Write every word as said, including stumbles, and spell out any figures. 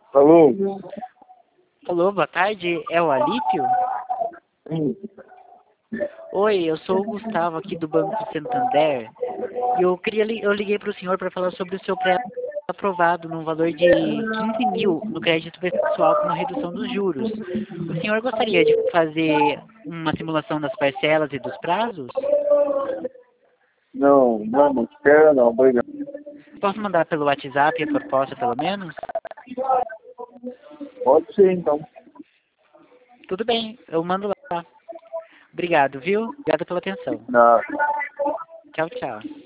Alô? Alô, boa tarde. É o Alípio? Sim. Oi, eu sou o Gustavo aqui do Banco Santander. E eu queria li- eu liguei para o senhor para falar sobre o seu pré-aprovado num valor de quinze mil no crédito pessoal com uma redução dos juros. O senhor gostaria de fazer uma simulação das parcelas e dos prazos? Não, não, não quero não, obrigado. Posso mandar pelo WhatsApp a proposta, pelo menos? Pode ser então. Tudo bem, eu mando lá. Obrigado, viu? Obrigado pela atenção. Não. Tchau, tchau.